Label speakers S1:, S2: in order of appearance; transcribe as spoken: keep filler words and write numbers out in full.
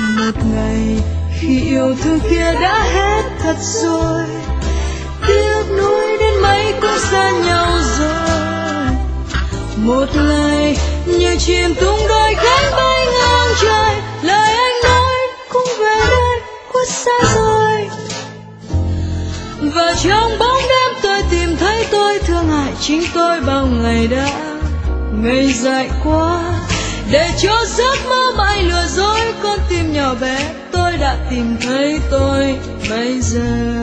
S1: Một ngày khi yêu thương kia đã hết thật rồi, tiếc nuối đến mấy cũng xa nhau rồi. Một ngày như chim tung đôi cánh bay ngang trời, lời anh nói cũng về đây khuất xa rồi. Và trong bóng đêm tôi tìm thấy tôi thương hại chính tôi bao ngày đã ngây dại quá, để cho giấc mơ mãi lừa dối con tim nhỏ bé. Tôi đã tìm thấy tôi bây giờ.